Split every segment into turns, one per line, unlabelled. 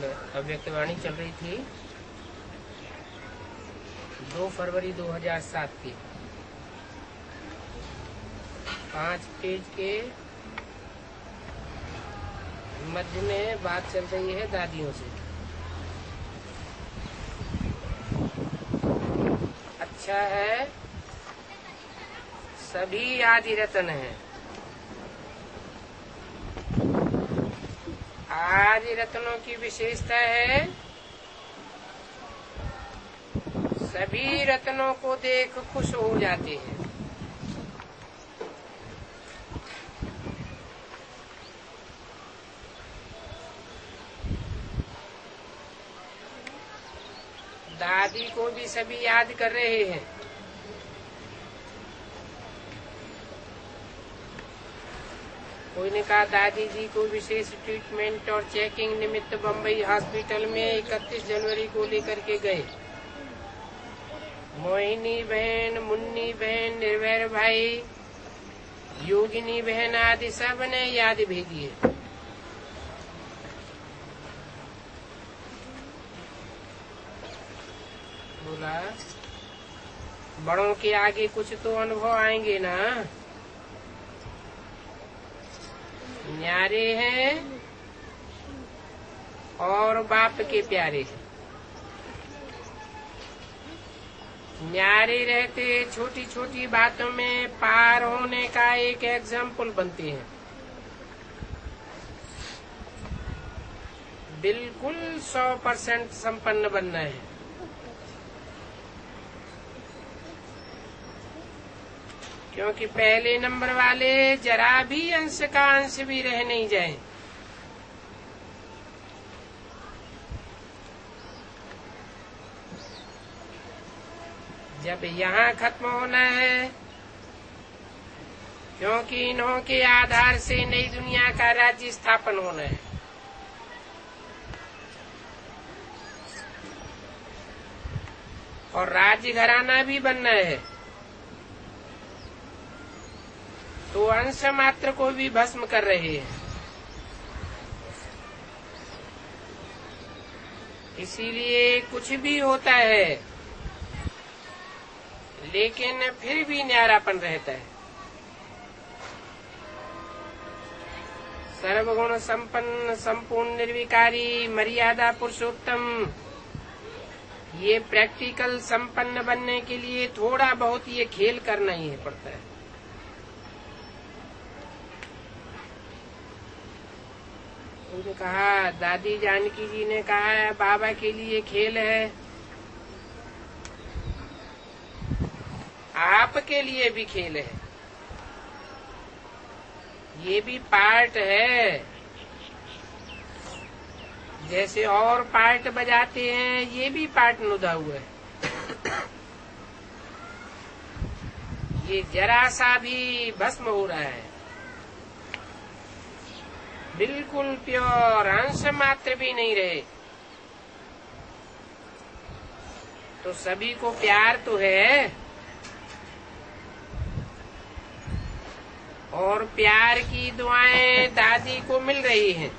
अव्यक्तवाणी चल रही थी 2 फरवरी 2007 की 5 पेज के मध्य में बात चल रही है दादियों से। अच्छा है, सभी आदि रत्न हैं। आदि रत्नों की विशेषता है सभी रत्नों को देख खुश हो जाते हैं। दादी को भी सभी याद कर रहे हैं। कोई ने कहा दादी जी को विशेष ट्रीटमेंट और चेकिंग निमित्त बम्बई हॉस्पिटल में 31 जनवरी को लेकर के गए। मोहिनी बहन, मुन्नी बहन, निर्भय भाई, योगिनी बहन आदि सब ने याद भेजी है। बोला बड़ों के आगे कुछ तो अनुभव आएंगे ना। न्यारे हैं और बाप के प्यारे हैं। न्यारे रहते छोटी छोटी बातों में पार होने का एक एग्जाम्पल बनते हैं। बिल्कुल 100% संपन्न बनना है। क्योंकि पहले नंबर वाले जरा भी अंश का अंश भी रह नहीं जाए। जब यहाँ खत्म होना है, क्योंकि इन्हों के आधार से नई दुनिया का राज्य स्थापन होना है। और राज्य घराना भी बनना है, तो अंश मात्र को भी भस्म कर रहे हैं। इसीलिए कुछ भी होता है लेकिन फिर भी न्यारापन रहता है। सर्वगुण संपन्न, संपूर्ण निर्विकारी, मर्यादा पुरुषोत्तम, ये प्रैक्टिकल संपन्न बनने के लिए थोड़ा बहुत ये खेल करना ही पड़ता है। उन्होंने कहा, दादी जानकी जी ने कहा बाबा के लिए खेल है, आपके लिए भी खेल है। ये भी पार्ट है, जैसे और पार्ट बजाते हैं ये भी पार्ट नुदा हुआ है। ये जरा सा भी भस्म हो रहा है, बिल्कुल प्योर, अंश मात्र भी नहीं रहे। तो सभी को प्यार तो है, और प्यार की दुआएं दादी को मिल रही हैं।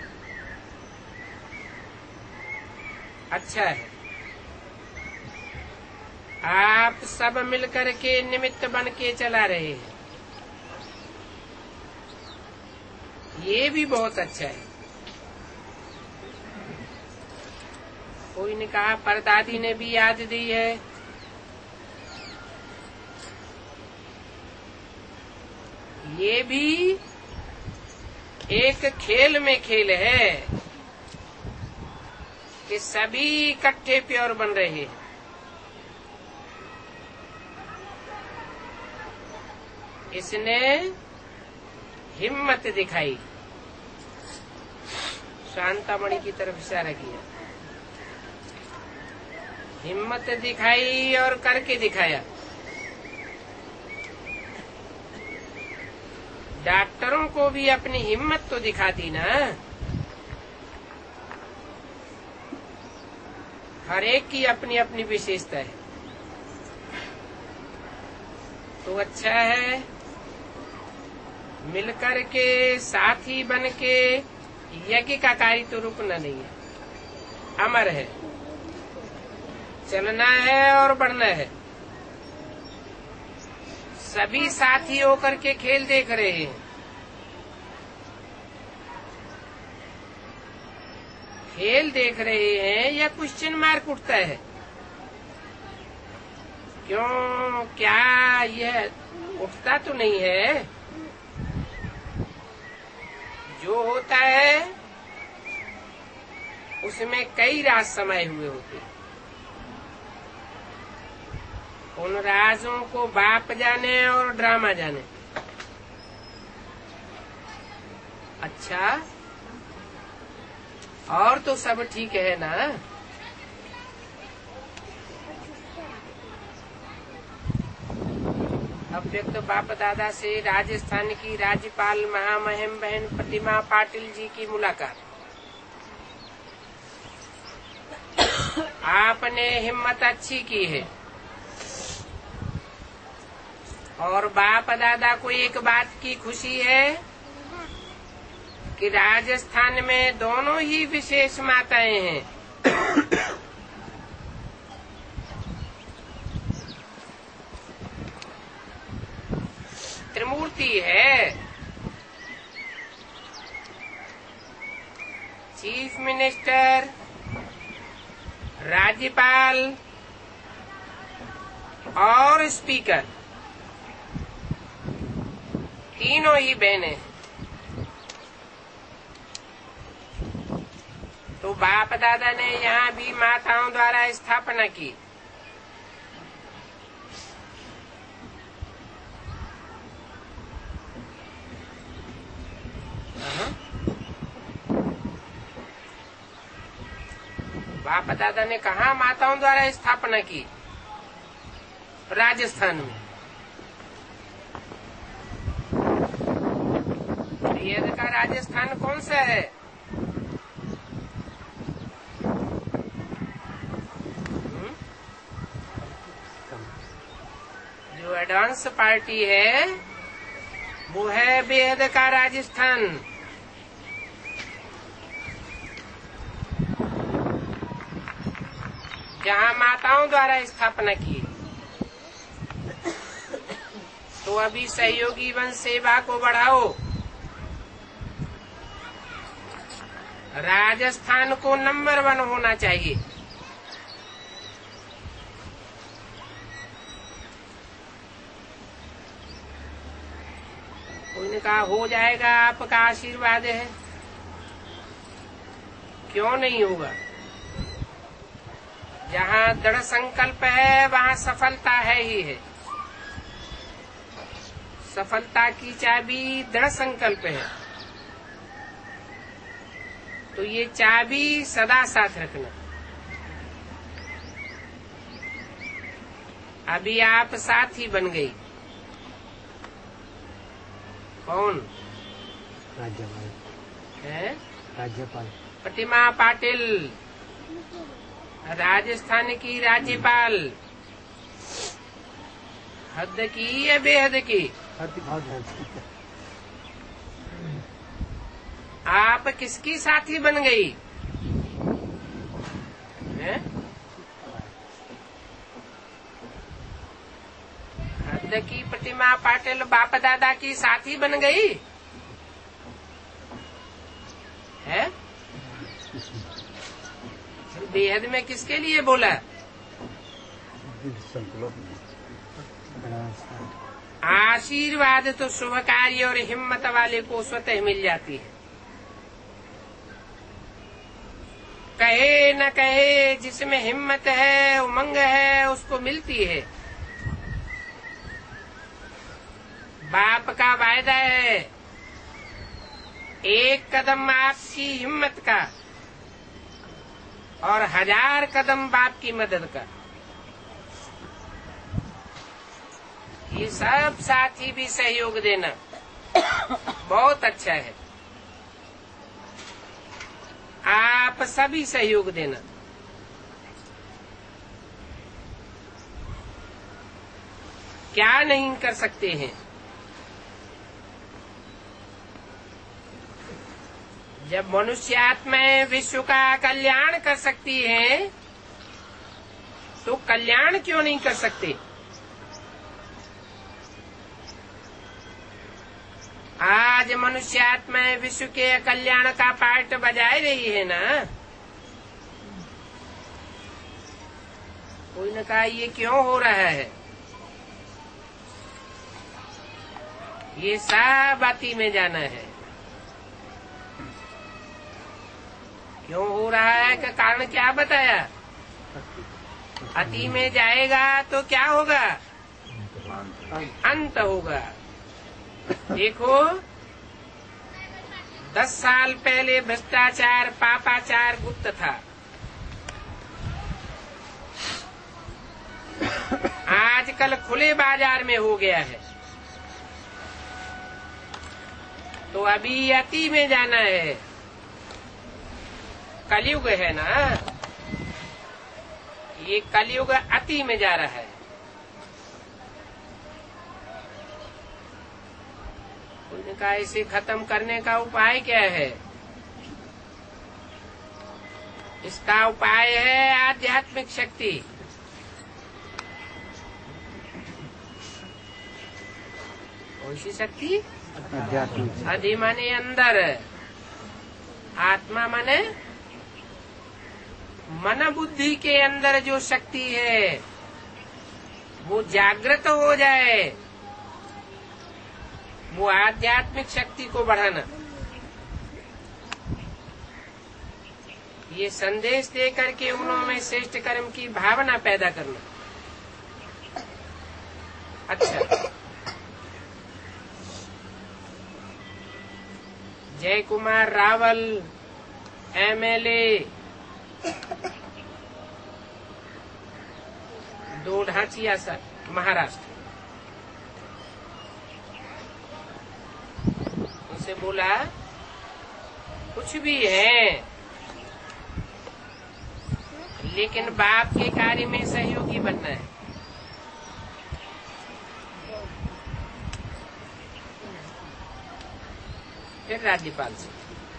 अच्छा है, आप सब मिलकर के निमित्त बन के चला रहे हैं, ये भी बहुत अच्छा है। कोई ने कहा परदादी ने भी याद दी है। ये भी एक खेल में खेल है कि सभी इकट्ठे प्योर बन रहे हैं। इसने हिम्मत दिखाई, शांतामणि की तरफ इशारा किया, हिम्मत दिखाई और करके दिखाया। डॉक्टरों को भी अपनी हिम्मत तो दिखा दी ना। हर एक की अपनी अपनी विशेषता है। तो अच्छा है, मिलकर के साथी बन के यज्ञ का कार्य तो रुकना नहीं है। अमर है, चलना है और बढ़ना है। सभी साथी होकर के खेल देख रहे हैं। खेल देख रहे हैं या क्वेश्चन मार्क उठता है, क्यों, क्या यह उठता तो नहीं है। जो होता है उसमें कई राज समाये हुए होते हैं। उन राजों को बाप जाने और ड्रामा जाने। अच्छा, और तो सब ठीक है ना। अव्यक्त बाप दादा से राजस्थान की राज्यपाल महामहिम बहन प्रतिमा पाटिल जी की मुलाकात। आपने हिम्मत अच्छी की है और बाप दादा को एक बात की खुशी है कि राजस्थान में दोनों ही विशेष माताएं हैं। त्रिमूर्ति है, चीफ मिनिस्टर, राज्यपाल और स्पीकर, तीनों ही बहनें। तो बाप दादा ने यहाँ भी माताओं द्वारा स्थापना की। बाप दादा ने कहा माताओं द्वारा स्थापना की, राजस्थान में। वेद का राजस्थान कौन सा है? जो एडवांस पार्टी है वो है बेहद का राजस्थान। जहाँ माताओं द्वारा स्थापना की। तो अभी सहयोगी वन सेवा को बढ़ाओ। राजस्थान को नंबर 1 होना चाहिए। कोई ने कहा हो जाएगा, आपका आशीर्वाद है। क्यों नहीं होगा? जहाँ दृढ़ संकल्प है वहाँ सफलता है ही है। सफलता की चाबी दृढ़ संकल्प है। तो ये चाबी सदा साथ रखना। अभी आप साथी बन गई। कौन?
राज्यपाल
है?
राज्यपाल
प्रतिमा पाटिल, राजस्थान की राज्यपाल। हद की या बेहद की? आप किसकी साथी बन गई? है? हद की प्रतिमा पाटिल बाप दादा की साथी बन गई है? बेहद में किसके लिए बोला? आशीर्वाद तो शुभ कार्य और हिम्मत वाले को स्वतः मिल जाती है। कहे न कहे, जिसमें हिम्मत है, उमंग है, उसको मिलती है। बाप का वायदा है, एक कदम आपकी हिम्मत का और 1000 कदम बाप की मदद का। ये सब साथी भी सहयोग देना बहुत अच्छा है। आप सभी सहयोग देना। क्या नहीं कर सकते हैं? जब मनुष्य आत्माएं विश्व का कल्याण कर सकती हैं, तो कल्याण क्यों नहीं कर सकते? आज मनुष्य आत्माएं विश्व के कल्याण का पार्ट बजाए रही है ना। कोई ने कहा ये क्यों हो रहा है? ये सब अति में जाना है। क्यों हो रहा है का कारण क्या बताया? अति में जाएगा तो क्या होगा? अंत होगा। देखो, 10 साल पहले भ्रष्टाचार, पापाचार गुप्त था। आजकल खुले बाजार में हो गया है। तो अभी अति में जाना है। कलयुग है ना, ये कलयुग अति में जा रहा है। उन्होंने कहा इसे खत्म करने का उपाय क्या है? इसका उपाय है आध्यात्मिक शक्ति। कौन सी शक्ति? आदि माने अंदर, आत्मा माने मन बुद्धि के अंदर जो शक्ति है वो जागृत हो जाए, वो आध्यात्मिक शक्ति को बढ़ाना। ये संदेश दे करके उन्होंने श्रेष्ठ कर्म की भावना पैदा करना। अच्छा, जय कुमार रावल MLA दोढाचिया सर, महाराष्ट्र, उनसे बोला कुछ भी है लेकिन बाप के कार्य में सहयोगी बनना है। फिर राज्यपाल से,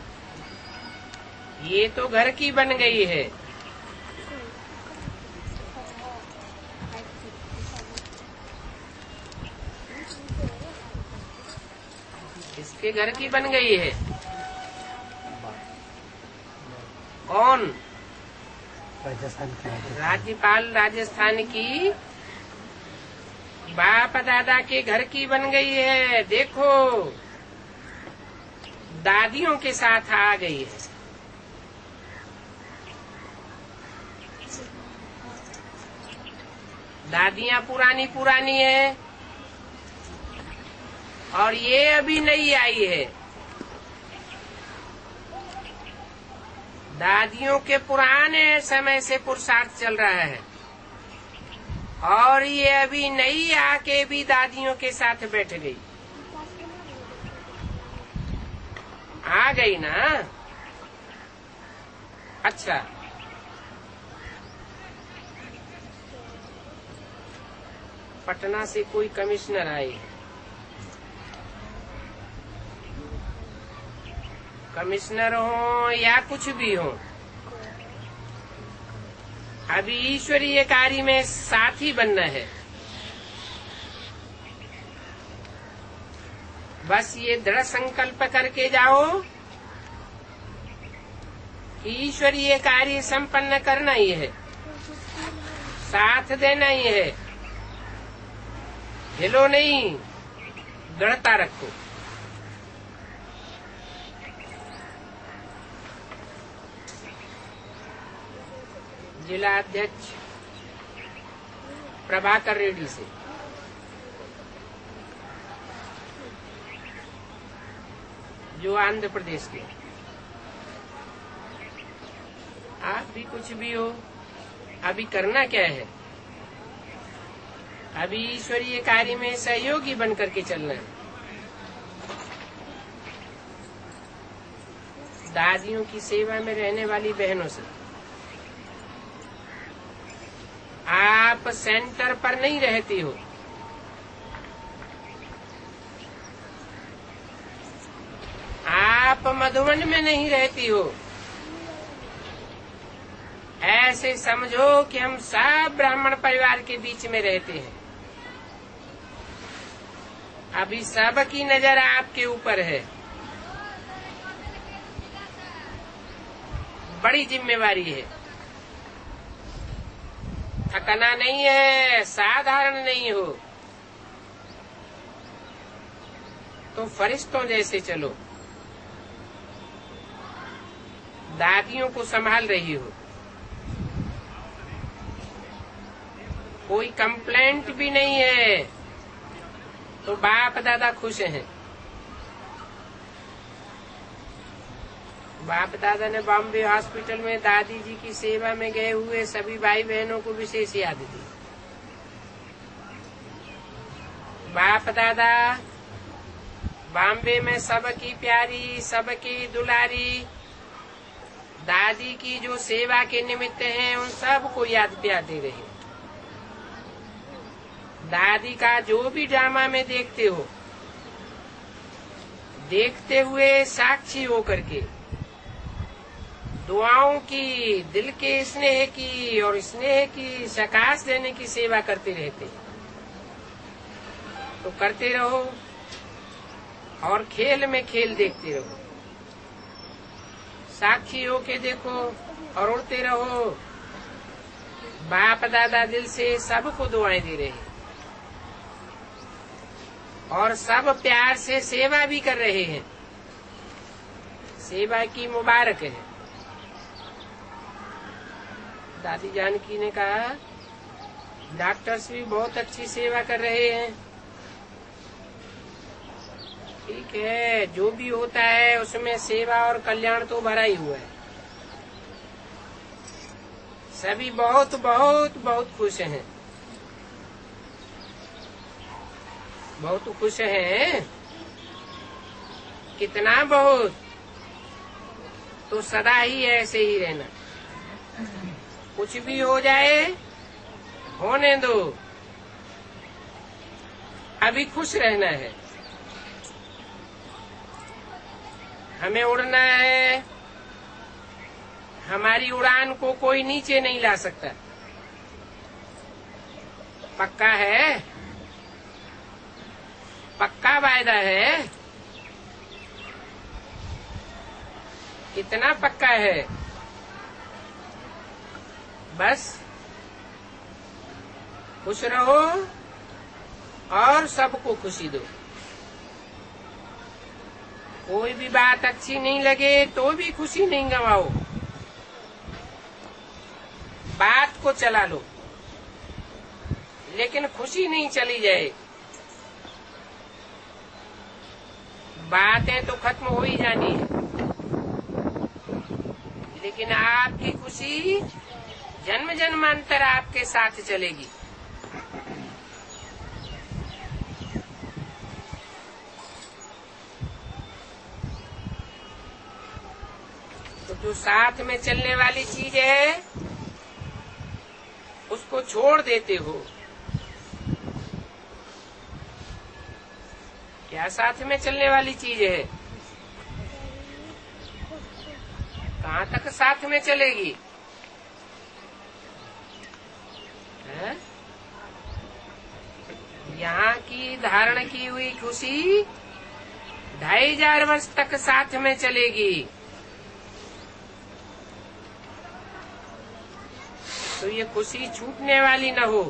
ये तो घर की बन गई है, इसके घर की बन गई है। कौन? राज्यपाल राजस्थान की बाप दादा के घर की बन गई है। देखो, दादियों के साथ आ गई है। दादियां पुरानी पुरानी है और ये अभी नई आई है। दादियों के पुराने समय से पुरुषार्थ चल रहा है और ये अभी नई आके भी दादियों के साथ बैठ गई। आ गई ना? अच्छा, पटना से कोई कमिश्नर आए, कमिश्नर हो या कुछ भी हो, अभी ईश्वरीय कार्य में साथी बनना है। बस ये दृढ़ संकल्प करके जाओ कि ईश्वरीय कार्य संपन्न करना ही है, साथ देना ही है। हिलो नहीं, दृढ़ता रखो। जिला अध्यक्ष प्रभाकर रेड्डी से जो आंध्र प्रदेश के, आप भी कुछ भी हो, अभी करना क्या है? अभी ईश्वरीय कार्य में सहयोगी बन करके चलना है। दादियों की सेवा में रहने वाली बहनों से, आप सेंटर पर नहीं रहती हो, आप आप मधुवन में नहीं रहती हो। ऐसे समझो कि हम सब ब्राह्मण परिवार के बीच में रहते हैं। अभी सबकी नजर आपके ऊपर है। बड़ी जिम्मेवारी है। थकना नहीं है, साधारण नहीं हो तो फरिश्तों जैसे चलो। दादियों को संभाल रही हो, कोई कंप्लेंट भी नहीं है तो बाप दादा खुश हैं। बाप दादा ने बॉम्बे हॉस्पिटल में दादी जी की सेवा में गए हुए सभी भाई बहनों को विशेष याद दी। बाप दादा बॉम्बे में सबकी प्यारी, सबकी दुलारी दादी की जो सेवा के निमित्त हैं, उन सबको याद प्यार दे रहे। दादी का जो भी ड्रामा में देखते हो, देखते हुए साक्षी होकर के दुआओं की, दिल के स्नेह की और स्नेह की सकाश देने की सेवा करते रहते। तो करते रहो और खेल में खेल देखते रहो। साक्षी होके देखो और उड़ते रहो। बाप दादा दिल से सबको दुआएं दे रहे हैं और सब प्यार से सेवा भी कर रहे हैं। सेवा की मुबारक है। दादी जानकी ने कहा, डॉक्टर्स भी बहुत अच्छी सेवा कर रहे हैं। ठीक है, जो भी होता है उसमें सेवा और कल्याण तो भरा ही हुआ है। सभी बहुत बहुत बहुत खुश हैं, बहुत खुश हैं। कितना बहुत, तो सदा ही ऐसे ही रहना। कुछ भी हो जाए होने दो, अभी खुश रहना है। हमें उड़ना है। हमारी उड़ान को कोई नीचे नहीं ला सकता। पक्का है, पक्का वायदा है। कितना पक्का है? बस खुश रहो और सबको खुशी दो। कोई भी बात अच्छी नहीं लगे तो भी खुशी नहीं गंवाओ। बात को चला लो, लेकिन खुशी नहीं चली जाए। बातें तो खत्म हो ही जानी है, लेकिन आपकी खुशी जन्म जन्मांतर आपके साथ चलेगी। तो जो साथ में चलने वाली चीज है उसको छोड़ देते हो। क्या साथ में चलने वाली चीज है? कहाँ तक साथ में चलेगी? यहाँ की धारण की हुई खुशी 2500 वर्ष तक साथ में चलेगी। तो ये खुशी छूटने वाली न हो।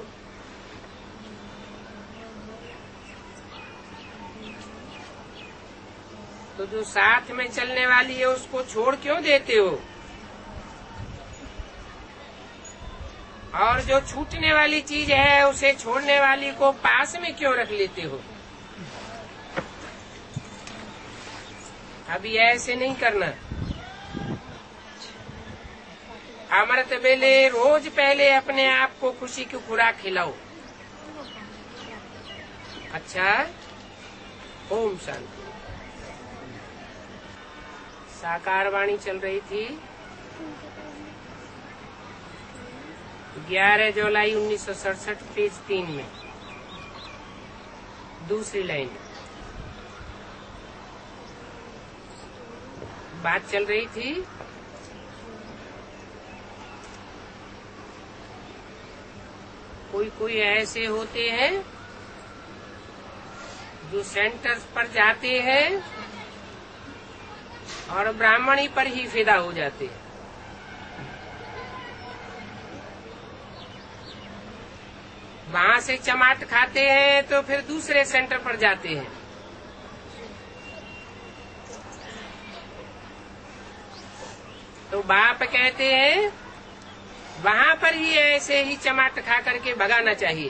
तो जो साथ में चलने वाली है उसको छोड़ क्यों देते हो? और जो छूटने वाली चीज है उसे छोड़ने वाली को पास में क्यों रख लेते हो? अभी ऐसे नहीं करना। अमृत वेले रोज पहले अपने आप को खुशी की खुराक खिलाओ। अच्छा, ओम शांति। साकार वाणी चल रही थी। 11 जुलाई 1967 पेज 3 में दूसरी लाइन। बात चल रही थी कोई कोई ऐसे होते हैं जो सेंटर्स पर जाते हैं और ब्राह्मणी पर ही फिदा हो जाते हैं। वहां से चमाट खाते हैं तो फिर दूसरे सेंटर पर जाते हैं। तो बाप कहते हैं वहां पर ही ऐसे ही चमाट खा करके भगाना चाहिए।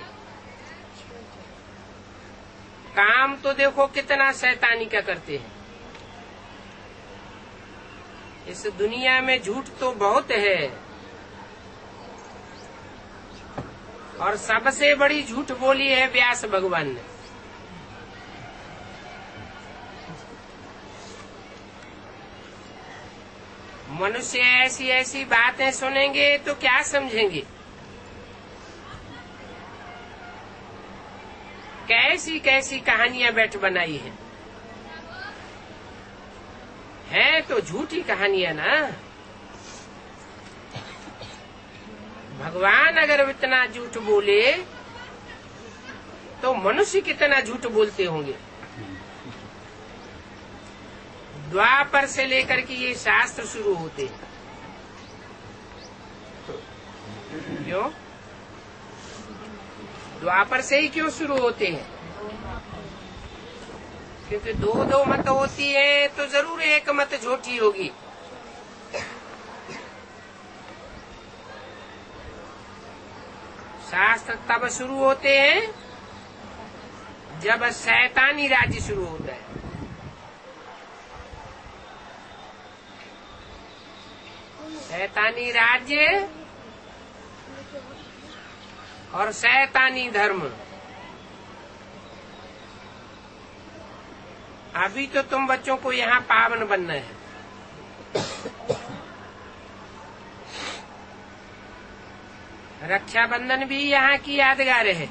काम तो देखो कितना शैतानी का करते हैं। इस दुनिया में झूठ तो बहुत है और सबसे बड़ी झूठ बोली है व्यास भगवान ने। मनुष्य ऐसी ऐसी बातें सुनेंगे तो क्या समझेंगे? कैसी कैसी कहानियां बैठ बनाई है तो झूठी कहानियां ना। भगवान अगर इतना झूठ बोले तो मनुष्य कितना झूठ बोलते होंगे। द्वापर से लेकर के ये शास्त्र शुरू होते हैं। क्यों? द्वापर से ही क्यों शुरू होते हैं? क्योंकि दो दो मत होती है तो जरूर एक मत झूठी होगी। शास्त्र तब शुरू होते हैं जब शैतानी राज्य शुरू होता है। शैतानी राज्य और शैतानी धर्म। अभी तो तुम बच्चों को यहाँ पावन बनना है। रक्षाबंधन भी यहाँ की यादगार है।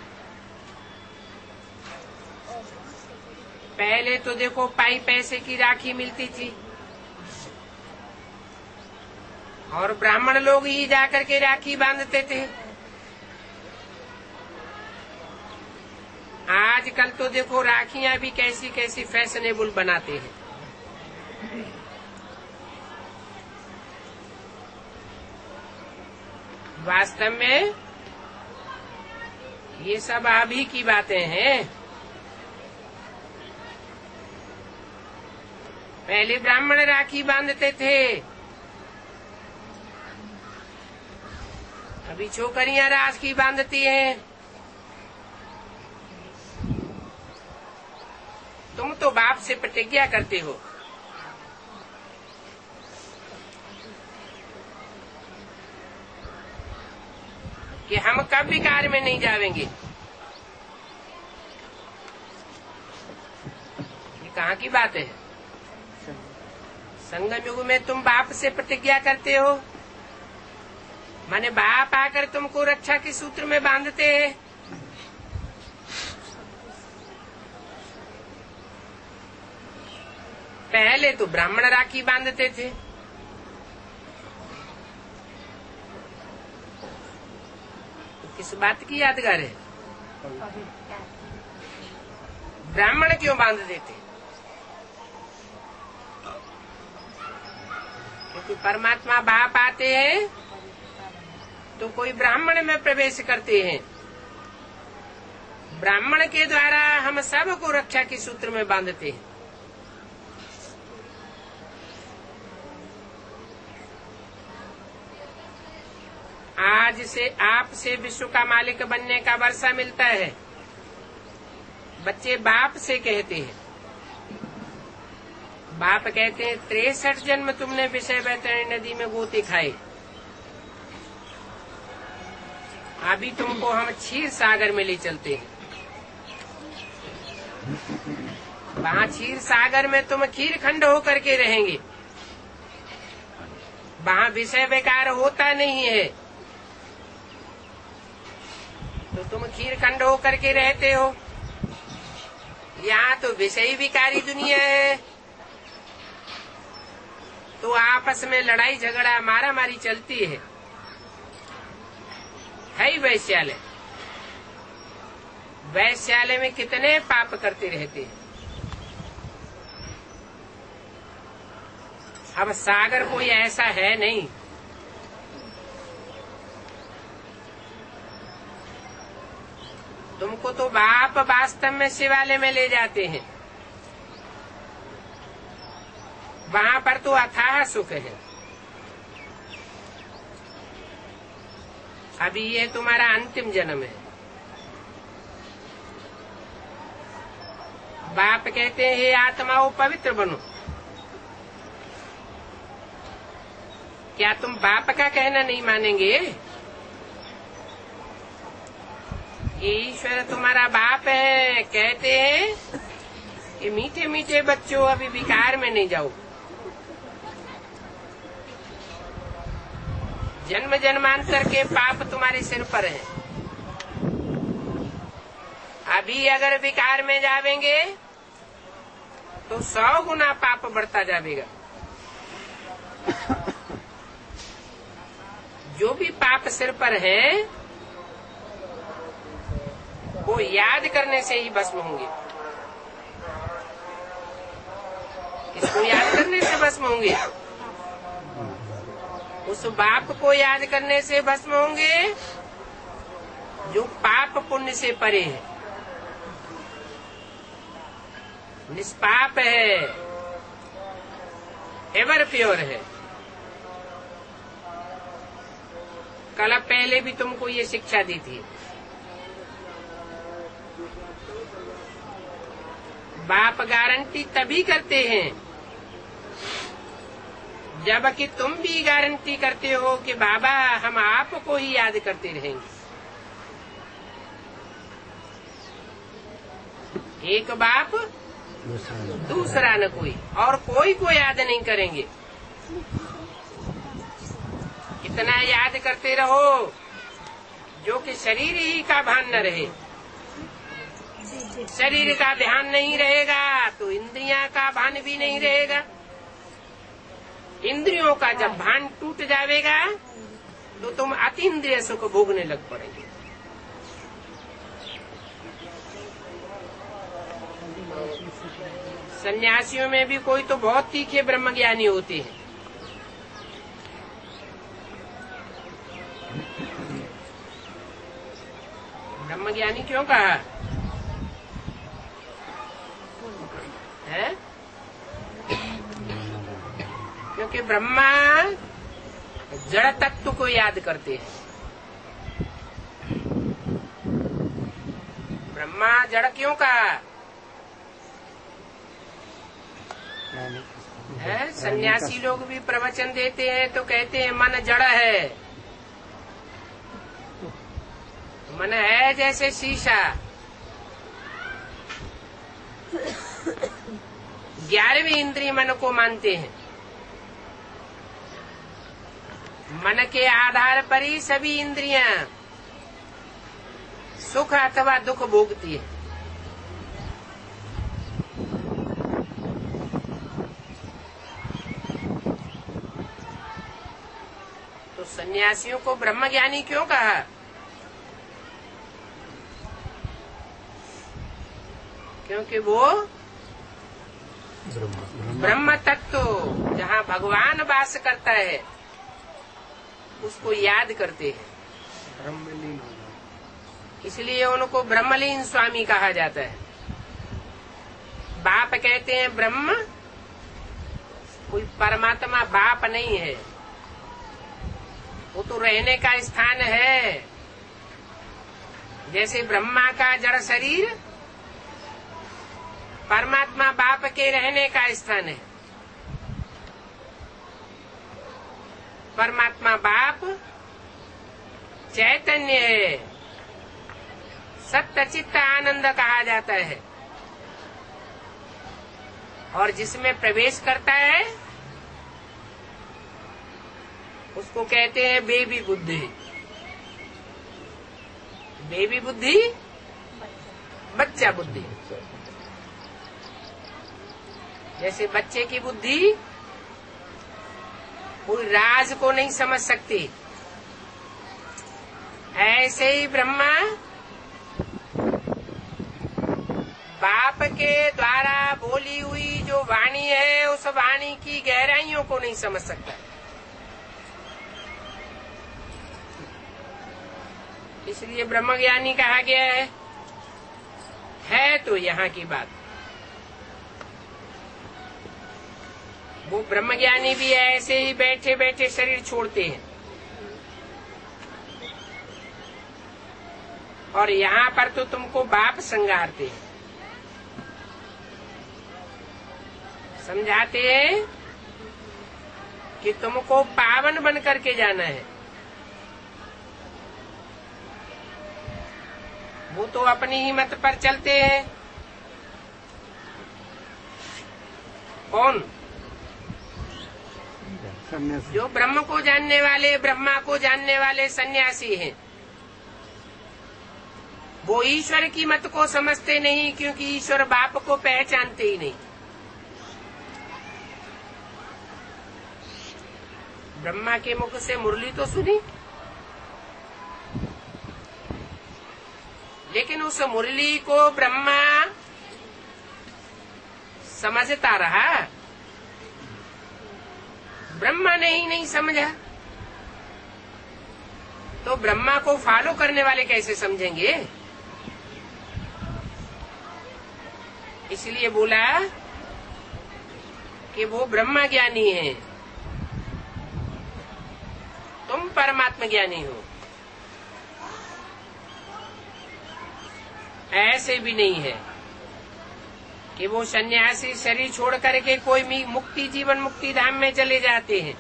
पहले तो देखो पाई पैसे की राखी मिलती थी और ब्राह्मण लोग ही जाकर के राखी बांधते थे। आजकल तो देखो राखियां भी कैसी कैसी फैशनेबल बनाते हैं। वास्तव में ये सब अभी की बातें हैं। पहले ब्राह्मण राखी बांधते थे, अभी छोकरियां राखी बांधती हैं। तुम तो बाप से प्रतिज्ञा करते हो कि हम कभी कार में नहीं जाएंगे। ये कहाँ की बात है? संगम युग में तुम बाप से प्रतिज्ञा करते हो, माने बाप आकर तुमको रक्षा के सूत्र में बांधते हैं। पहले तो ब्राह्मण राखी बांधते थे, तो किस बात की यादगार है? ब्राह्मण क्यों बांधते थे? क्योंकि परमात्मा बाप आते हैं तो कोई ब्राह्मण में प्रवेश करते हैं। ब्राह्मण के द्वारा हम सबको रक्षा के सूत्र में बांधते हैं। आज से आपसे विश्व का मालिक बनने का वर्षा मिलता है। बच्चे बाप से कहते हैं, बाप कहते हैं 63 जन्म तुमने विषय वैतरणी नदी में गोते खाए, अभी तुमको हम क्षीर सागर में ले चलते हैं। वहाँ क्षीर सागर में तुम खीर खंड होकर के रहेंगे। वहाँ विषय विकार होता नहीं है, तो तुम खीर खंड होकर के रहते हो। यहाँ तो विषय विकारी दुनिया है। तो आपस में लड़ाई झगड़ा मारा मारी चलती है ही वैश्यालय। वैश्यालय में कितने पाप करते रहते हैं। अब सागर कोई ऐसा है नहीं। तुमको तो बाप वास्तव में शिवालय में ले जाते हैं, वहां पर तो अथाह सुख है। अभी ये तुम्हारा अंतिम जन्म है। बाप कहते हैं हे आत्माओं पवित्र बनो। क्या तुम बाप का कहना नहीं मानेंगे? ईश्वर तुम्हारा बाप है। कहते हैं कि मीठे मीठे बच्चों अभी विकार में नहीं जाओ। जन्म जन्मांतर के पाप तुम्हारे सिर पर हैं। अभी अगर विकार में जावेंगे तो 100 गुना पाप बढ़ता जाएगा। जो भी पाप सिर पर है वो याद करने से ही भस्म होंगे। इसको याद करने से भस्म होंगे। उस बाप को याद करने से भस्म होंगे जो पाप पुण्य से परे है, निष्पाप है, एवर प्योर है। कल पहले भी तुमको ये शिक्षा दी थी। बाप गारंटी तभी करते हैं जबकि तुम भी गारंटी करते हो कि बाबा हम आपको ही याद करते रहेंगे। एक बाप दूसरा न कोई, और कोई को याद नहीं करेंगे। इतना याद करते रहो जो कि शरीर ही का भान न रहे। शरीर का ध्यान नहीं रहेगा तो इंद्रियां का भान भी नहीं रहेगा। इंद्रियों का जब भान टूट जाएगा तो तुम अतीन्द्रिय सुख भोगने लग पड़ेंगे। सन्यासियों में भी कोई तो बहुत तीखे ब्रह्मज्ञानी होते हैं। ब्रह्मज्ञानी क्यों कहा है? क्योंकि ब्रह्मा जड़ तत्व को याद करते हैं। ब्रह्मा जड़ क्यों कहा है? सन्यासी लोग भी प्रवचन देते हैं तो कहते हैं मन जड़ है। मन है जैसे शीशा। 11वीं इंद्रिय मन को मानते हैं। मन के आधार पर ही सभी इंद्रियां सुख अथवा दुख भोगती है। तो सन्यासियों को ब्रह्मज्ञानी क्यों कहा? क्योंकि वो ब्रह्म तत्व जहाँ भगवान वास करता है उसको याद करते हैं। इसलिए उनको ब्रह्मलीन स्वामी कहा जाता है। बाप कहते हैं ब्रह्म, कोई परमात्मा बाप नहीं है, वो तो रहने का स्थान है। जैसे ब्रह्मा का जड़ शरीर परमात्मा बाप के रहने का स्थान है। परमात्मा बाप चैतन्य है, सत्य चित्त आनंद कहा जाता है। और जिसमें प्रवेश करता है उसको कहते हैं बेबी बुद्धि। बेबी बुद्धि, बच्चा बुद्धि। जैसे बच्चे की बुद्धि कोई राज को नहीं समझ सकते। ऐसे ही ब्रह्मा बाप के द्वारा बोली हुई जो वाणी है उस वाणी की गहराइयों को नहीं समझ सकता। इसलिए ब्रह्मज्ञानी कहा गया है तो यहाँ की बात। वो ब्रह्मज्ञानी भी ऐसे ही बैठे बैठे शरीर छोड़ते हैं, और यहाँ पर तो तुमको बाप संगारते हैं, समझाते हैं कि तुमको पावन बन करके जाना है। वो तो अपनी ही मत पर चलते हैं। कौन? जो ब्रह्म को जानने वाले, ब्रह्मा को जानने वाले सन्यासी हैं। वो ईश्वर की मत को समझते नहीं, क्योंकि ईश्वर बाप को पहचानते ही नहीं। ब्रह्मा के मुख से मुरली तो सुनी, लेकिन उस मुरली को ब्रह्मा समझता रहा, ब्रह्मा ने ही नहीं समझा, तो ब्रह्मा को फॉलो करने वाले कैसे समझेंगे? इसलिए बोला कि वो ब्रह्मा ज्ञानी है, तुम परमात्मा ज्ञानी हो। ऐसे भी नहीं है कि वो सन्यासी शरीर छोड़ करके कोई मुक्ति, जीवन मुक्ति धाम में चले जाते हैं।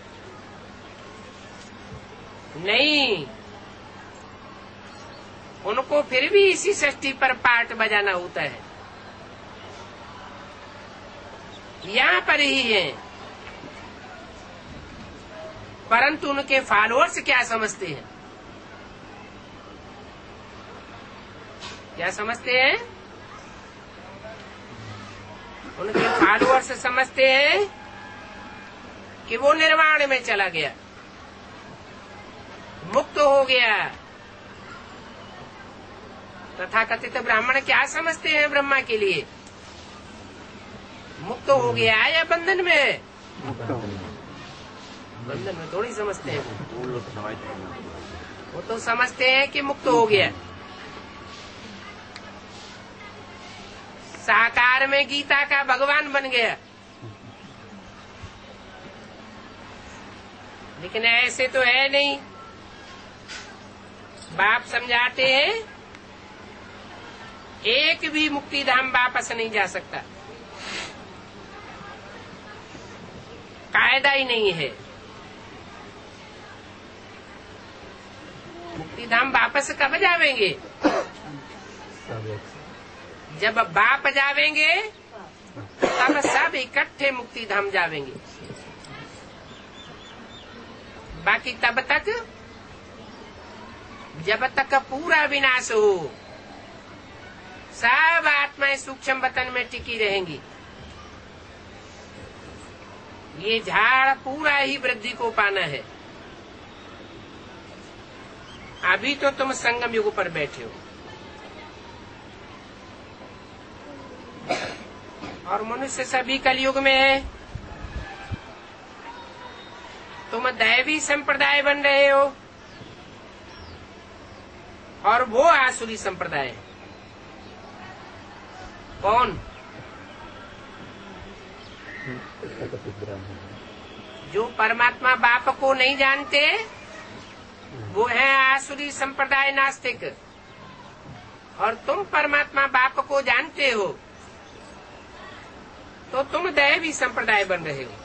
नहीं, उनको फिर भी इसी षष्ठी पर पाठ बजाना होता है। यहाँ पर ही है, परंतु उनके फॉलोअर्स क्या समझते हैं? क्या समझते हैं? उनके फॉलोअर्स समझते हैं कि वो निर्वाण में चला गया, मुक्त हो गया। तथाकथित ब्राह्मण क्या समझते हैं ब्रह्मा के लिए? मुक्त हो गया या बंधन में है? बंधन में थोड़ी समझते हैं। वो तो समझते हैं कि मुक्त हो गया। साकार में गीता का भगवान बन गया, लेकिन ऐसे तो है नहीं। बाप समझाते हैं एक भी मुक्ति धाम वापस नहीं जा सकता, कायदा ही नहीं है। मुक्ति धाम वापस कब जावेंगे? जब बाप जावेंगे तब सब इकट्ठे मुक्ति धाम जावेंगे। बाकी तब तक, जब तक पूरा विनाश हो, सब आत्माएं सूक्ष्म वतन में टिकी रहेंगी। ये झाड़ पूरा ही वृद्धि को पाना है। अभी तो तुम संगम युग पर बैठे हो, और मनुष्य सभी कलयुग में है। तुम दैवी संप्रदाय बन रहे हो, और वो आसुरी संप्रदाय है। कौन? जो परमात्मा बाप को नहीं जानते वो है आसुरी संप्रदाय, नास्तिक। और तुम परमात्मा बाप को जानते हो तो तुम दैवी संप्रदाय बन रहे हो।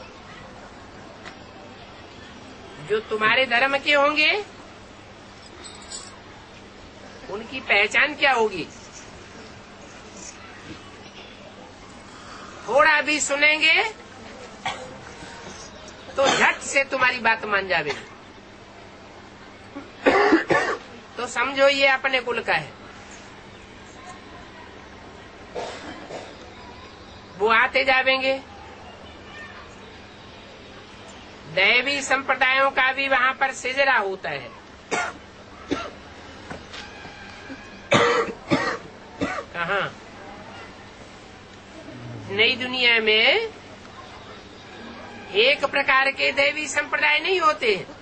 जो तुम्हारे धर्म के होंगे उनकी पहचान क्या होगी? थोड़ा भी सुनेंगे तो झट से तुम्हारी बात मान जावे, तो समझो ये अपने कुल का है। वो आते जावेंगे, दैवी संप्रदायों का भी वहाँ पर सिजरा होता है। कहाँ? नई दुनिया में एक प्रकार के दैवी संप्रदाय नहीं होते हैं।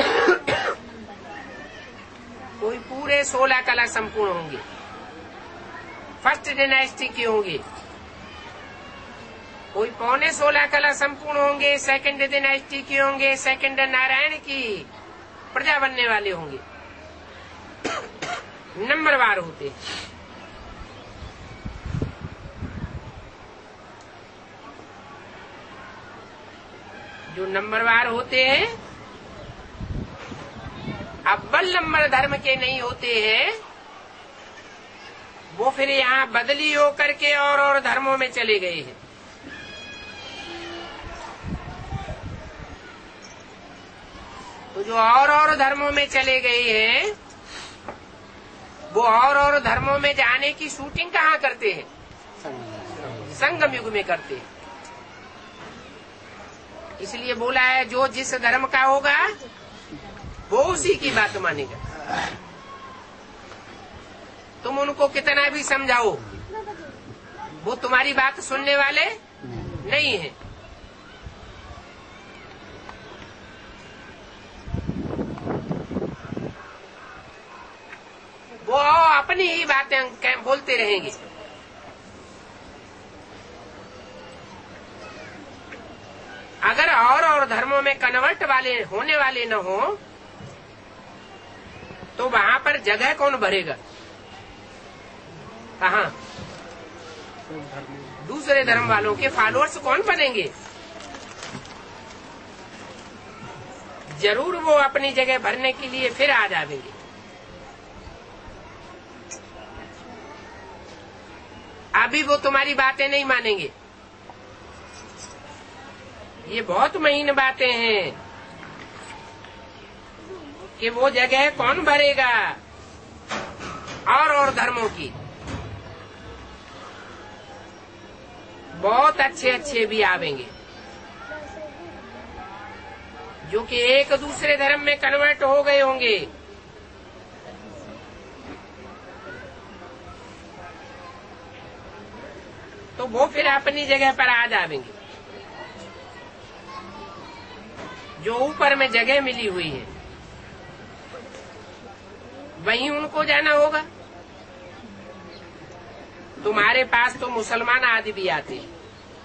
कोई पूरे 16 कला संपूर्ण होंगे, फर्स्ट डायनेस्टी के होंगे, कोई पौने 16 कला संपूर्ण होंगे, सेकंड डायनेस्टी के होंगे, सेकंड नारायण की प्रजा बनने वाले होंगे। नंबरवार होते हैं। जो नंबरवार होते हैं अव्वल नंबर धर्म के नहीं होते हैं, वो फिर यहाँ बदली होकर के और धर्मों में चले गए हैं। तो जो और धर्मों में चले गए हैं, वो और धर्मों में जाने की शूटिंग कहाँ करते हैं? संगम युग में करते हैं। इसलिए बोला है जो जिस धर्म का होगा वो उसी की बात मानेगा। तुम उनको कितना भी समझाओ, वो तुम्हारी बात सुनने वाले नहीं है। वो अपनी ही बातें बोलते रहेंगे। अगर और धर्मों में कन्वर्ट वाले होने वाले न हो तो वहाँ पर जगह कौन भरेगा? कहाँ? दूसरे धर्म वालों के फॉलोअर्स कौन बनेंगे? जरूर वो अपनी जगह भरने के लिए फिर आ जाएंगे। अभी वो तुम्हारी बातें नहीं मानेंगे। ये बहुत महीन बातें हैं कि वो जगह कौन भरेगा और धर्मों की। बहुत अच्छे अच्छे भी आवेंगे जो कि एक दूसरे धर्म में कन्वर्ट हो गए होंगे। तो वो फिर अपनी जगह पर आ जाएंगे। जो ऊपर में जगह मिली हुई है वहीं उनको जाना होगा। तुम्हारे पास तो मुसलमान आदि भी आते हैं।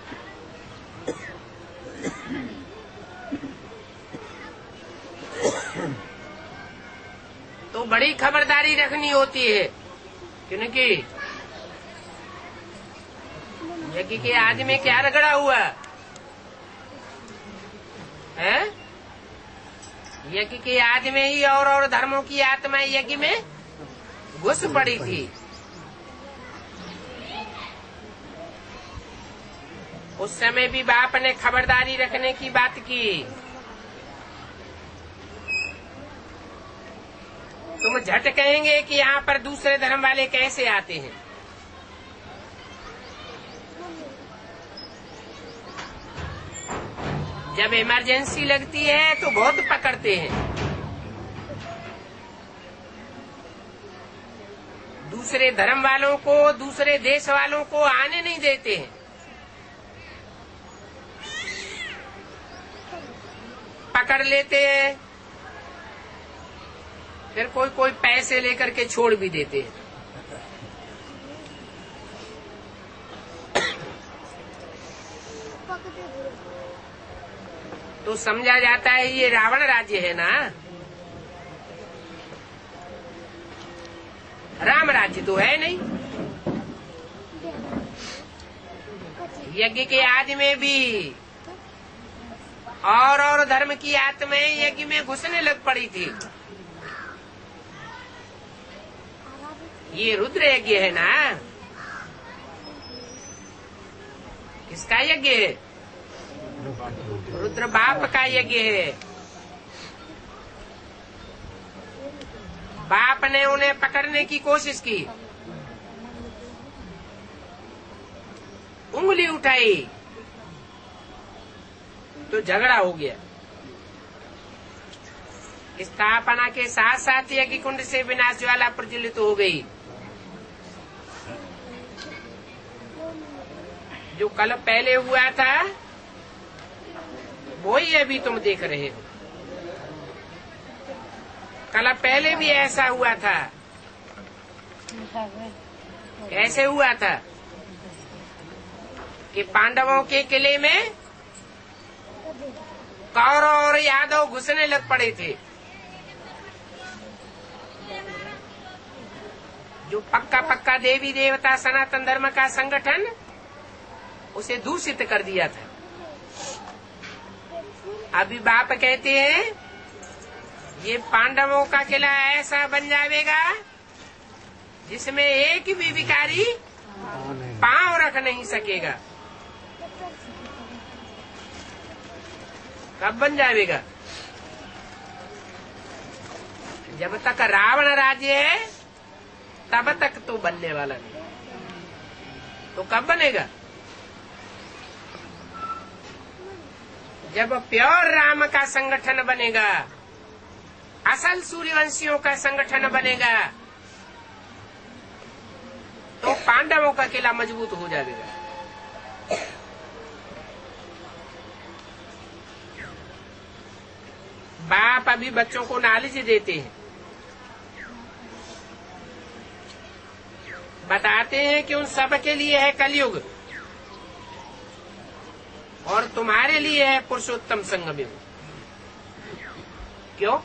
तो बड़ी खबरदारी रखनी होती है, क्योंकि यज्ञ के आदि में क्या रगड़ा हुआ है? यज्ञ के आदि में ही और धर्मों की आत्माएं यज्ञ में घुस पड़ी थी। उस समय भी बाप ने खबरदारी रखने की बात की। तुम झट कहेंगे कि यहाँ पर दूसरे धर्म वाले कैसे आते हैं। जब इमरजेंसी लगती है तो बहुत पकड़ते हैं। दूसरे धर्म वालों को, दूसरे देश वालों को आने नहीं देते हैं। पकड़ लेते हैं, फिर कोई पैसे लेकर के छोड़ भी देते हैं। तो समझा जाता है ये रावण राज्य है ना, राम राज्य तो है नहीं। यज्ञ के आदि में भी और धर्म की आत्माएं यज्ञ में घुसने लग पड़ी थी। ये रुद्र यज्ञ है ना, किसका यज्ञ है? रुद्र बाप का यज्ञ है। बाप ने उन्हें पकड़ने की कोशिश की, उंगली उठाई तो झगड़ा हो गया। स्थापना के साथ साथ यज्ञ कुंड से विनाश ज्वाला प्रज्वलित हो गई। जो कल पहले हुआ था वही अभी तुम देख रहे हो। कल पहले भी ऐसा हुआ था। कैसे हुआ था कि पांडवों के किले में कौरव और यादव घुसने लग पड़े थे। जो पक्का देवी देवता सनातन धर्म का संगठन, उसे दूषित कर दिया था। अभी बाप कहते हैं ये पांडवों का किला ऐसा बन जाएगा जिसमें एक भी भिखारी पांव रख नहीं सकेगा। कब बन जाएगा? जब तक रावण राज्य है तब तक तो बनने वाला नहीं। तो कब बनेगा? जब प्योर राम का संगठन बनेगा, असल सूर्यवंशियों का संगठन बनेगा, तो पांडवों का किला मजबूत हो जाएगा। बाप अभी बच्चों को नॉलेज देते हैं, बताते हैं कि उन सब के लिए है कलयुग और तुम्हारे लिए है पुरुषोत्तम संगम युग। क्यों?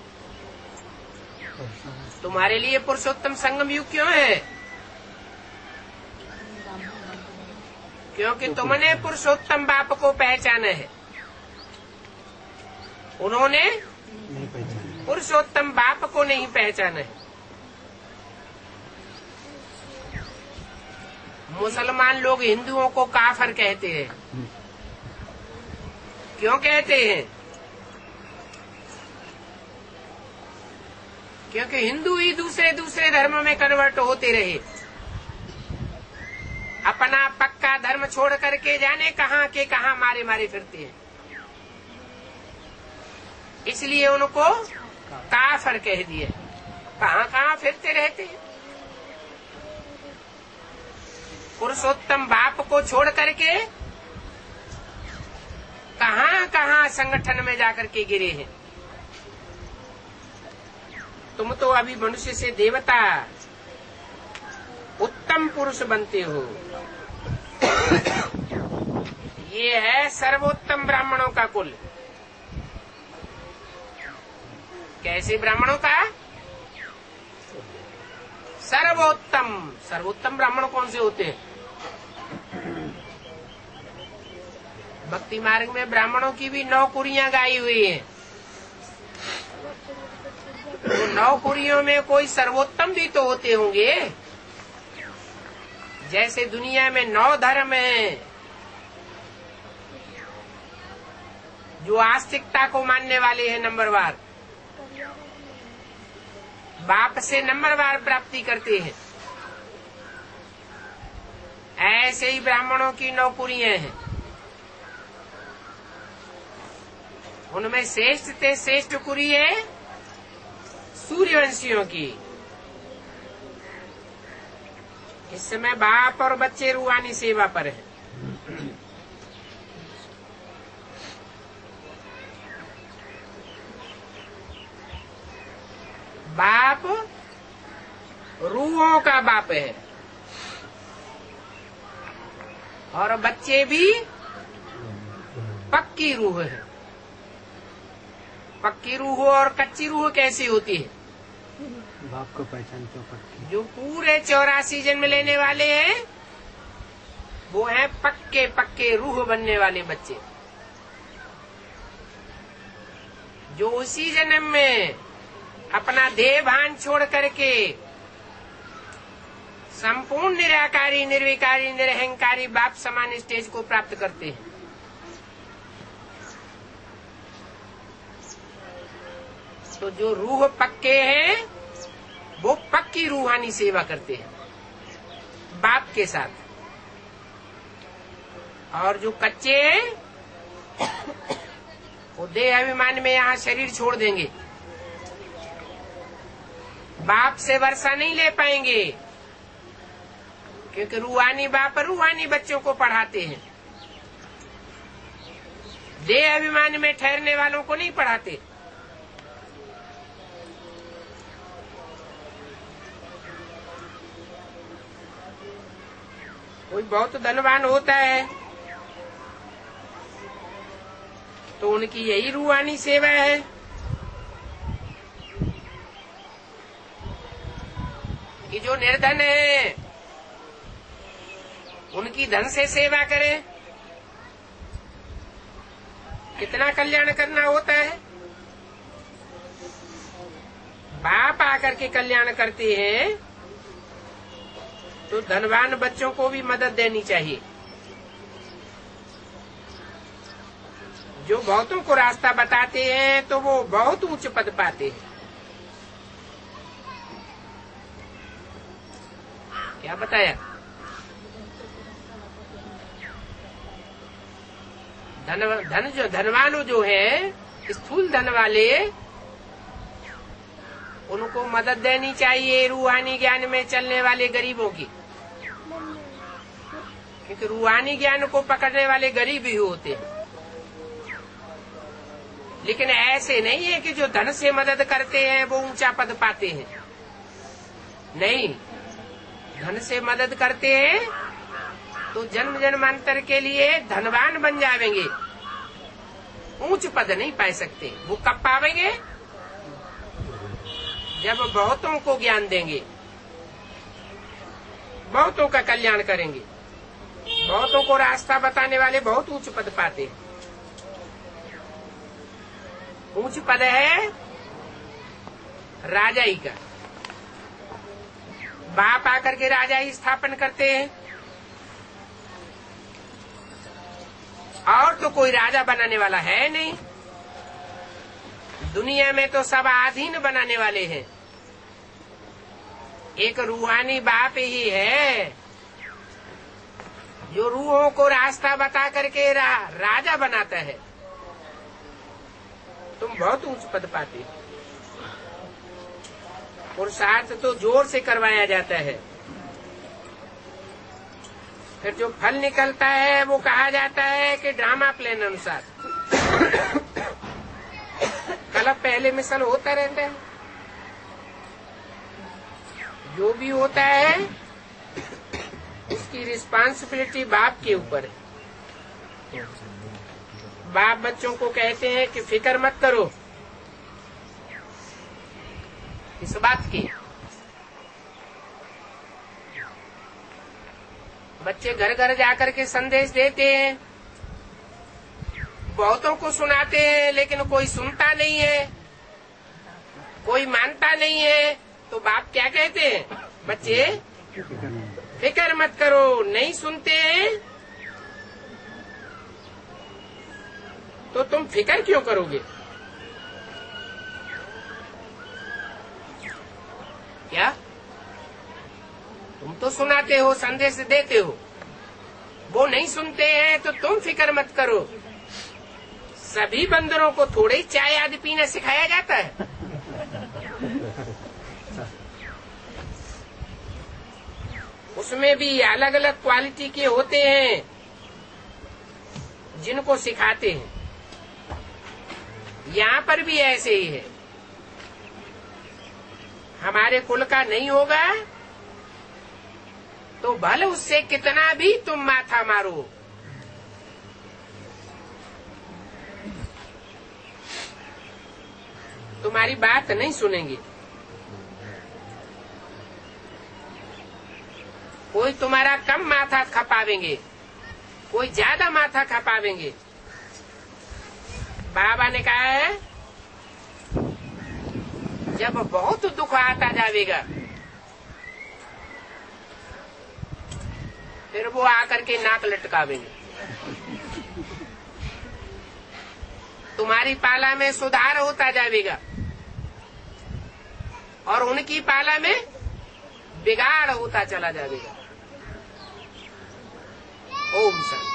तुम्हारे लिए पुरुषोत्तम संगम युग क्यों है? क्योंकि तुमने पुरुषोत्तम बाप को पहचाना है, उन्होंने पुरुषोत्तम बाप को नहीं पहचाना है। मुसलमान लोग हिंदुओं को काफर कहते हैं। क्यों कहते हैं? क्योंकि हिंदू ही दूसरे धर्मों में कन्वर्ट होते रहे, अपना पक्का धर्म छोड़ करके जाने कहाँ के कहाँ मारे फिरते हैं, इसलिए उनको काफर कह दिए। कहाँ फिरते रहते हैं। पुरुषोत्तम बाप को छोड़ करके कहाँ संगठन में जाकर के गिरे हैं। तुम तो अभी मनुष्य से देवता उत्तम पुरुष बनते हो। ये है सर्वोत्तम ब्राह्मणों का कुल। कैसे ब्राह्मणों का? सर्वोत्तम ब्राह्मण कौन से होते हैं? भक्ति मार्ग में ब्राह्मणों की भी 9 कुड़ियां गाई हुई हैं। तो 9 कुड़ियों में कोई सर्वोत्तम भी तो होते होंगे। जैसे दुनिया में 9 धर्म हैं, जो आस्तिकता को मानने वाले हैं, नंबरवार बाप से नंबरवार प्राप्ति करते हैं, ऐसे ही ब्राह्मणों की 9 कुड़ियां हैं। उनमें श्रेष्ठ कुरी है सूर्यवंशियों की। इस समय बाप और बच्चे रूहानी सेवा पर हैं। बाप रूहों का बाप है और बच्चे भी पक्की रूह है। पक्की रूह और कच्ची रूह कैसी होती है?
बाप को पहचानते हो पक्की।
जो पूरे 84 जन्म लेने वाले हैं वो हैं पक्के रूह बनने वाले बच्चे, जो उसी जन्म में अपना देह भान छोड़ करके संपूर्ण निराकारी, निर्विकारी, निरहंकारी बाप समान स्टेज को प्राप्त करते हैं। तो जो रूह पक्के हैं वो पक्की रूहानी सेवा करते हैं बाप के साथ, और जो कच्चे हैं वो देह अभिमान में यहाँ शरीर छोड़ देंगे बाप से वर्षा नहीं ले पाएंगे, क्योंकि रूहानी बाप रूहानी बच्चों को पढ़ाते हैं, देह अभिमान में ठहरने वालों को नहीं पढ़ाते। कोई बहुत धनवान होता है तो उनकी यही रूहानी सेवा है कि जो निर्धन है उनकी धन से सेवा करें। कितना कल्याण करना होता है। बाप आकर के कल्याण करते हैं तो धनवान बच्चों को भी मदद देनी चाहिए। जो बहुतों को रास्ता बताते हैं तो वो बहुत उच्च पद पाते हैं। क्या बताया? धनवान जो है, स्थूल धन वाले, उनको मदद देनी चाहिए रूहानी ज्ञान में चलने वाले गरीबों की, क्योंकि रूहानी ज्ञान को पकड़ने वाले गरीब ही होते हैं। लेकिन ऐसे नहीं है कि जो धन से मदद करते हैं वो ऊंचा पद पाते हैं। नहीं, धन से मदद करते हैं तो जन्म जन्मांतर के लिए धनवान बन जाएंगे, ऊंच पद नहीं पा सकते। वो कब पावेंगे? जब बहुतों को ज्ञान देंगे, बहुतों का कल्याण करेंगे। बहुतों को रास्ता बताने वाले बहुत ऊंच पद पाते हैं। ऊंच पद है राजाई का। बाप आकर के राजाई स्थापन करते हैं, और तो कोई राजा बनाने वाला है नहीं। दुनिया में तो सब आधीन बनाने वाले हैं। एक रूहानी बाप ही है जो रूहों को रास्ता बता करके राजा बनाता है। तुम बहुत ऊंच पद पाते हो। पुरुषार्थ तो जोर से करवाया जाता है, फिर जो फल निकलता है वो कहा जाता है कि ड्रामा प्लान अनुसार। कल पहले मिसल होता रहता है। जो भी होता है उसकी रिस्पांसिबिलिटी बाप के ऊपर है। बाप बच्चों को कहते हैं कि फिक्र मत करो इस बात की। बच्चे घर घर जाकर के संदेश देते हैं, बहुतों को सुनाते हैं, लेकिन कोई सुनता नहीं है, कोई मानता नहीं है। तो बाप क्या कहते हैं? बच्चे फिक्र मत करो। नहीं सुनते हैं तो तुम फिक्र क्यों करोगे? क्या? तुम तो सुनाते हो, संदेश देते हो, वो नहीं सुनते हैं तो तुम फिक्र मत करो। सभी बंदरों को थोड़े ही चाय आदि पीना सिखाया जाता है। उसमें भी अलग अलग क्वालिटी के होते हैं जिनको सिखाते हैं। यहाँ पर भी ऐसे ही है। हमारे कुल का नहीं होगा तो भले उससे कितना भी तुम माथा मारो, तुम्हारी बात नहीं सुनेंगे। कोई तुम्हारा कम माथा खपावेंगे, कोई ज्यादा माथा खपावेंगे। बाबा ने कहा है जब बहुत दुख आता जाएगा फिर वो आकर के नाक लटकावेंगे। तुम्हारी पाला में सुधार होता जाएगा और उनकी पाला में बिगाड़ होता चला जाएगा। ओम शांति।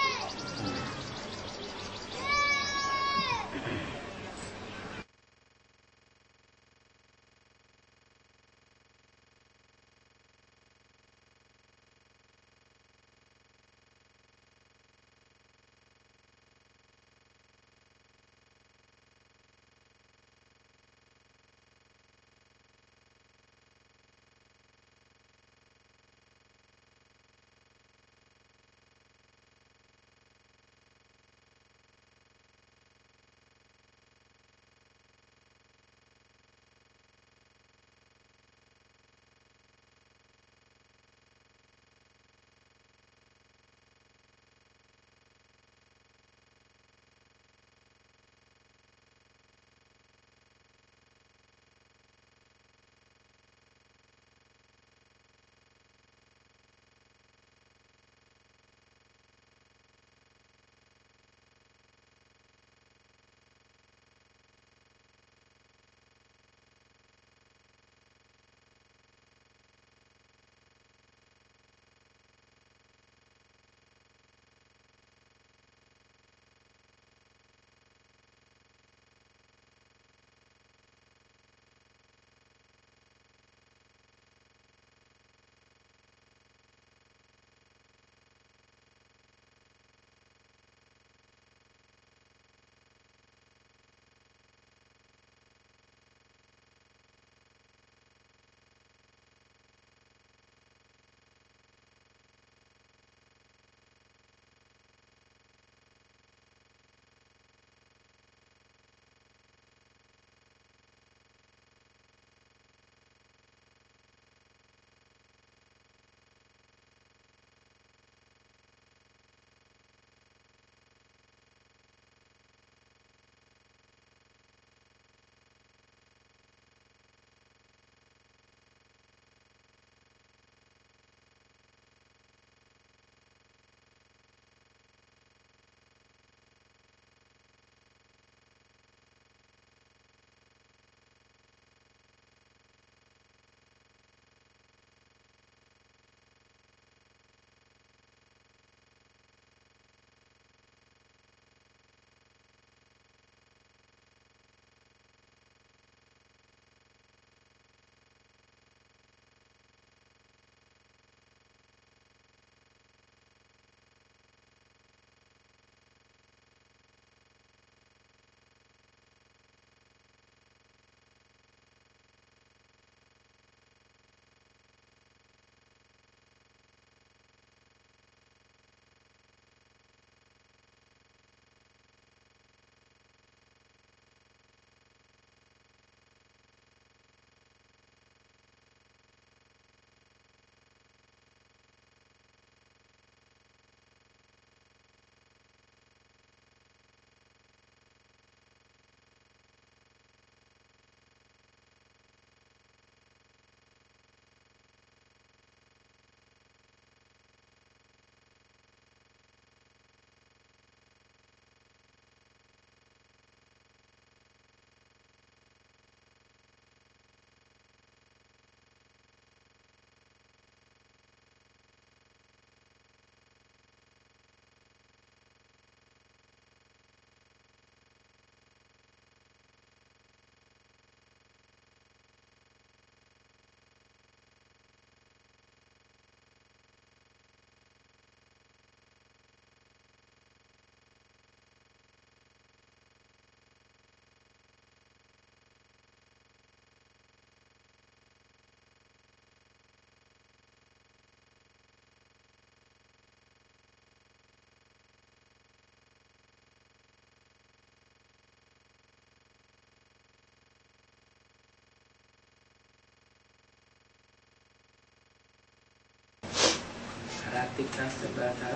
कार्तिक क्लास चल रहा था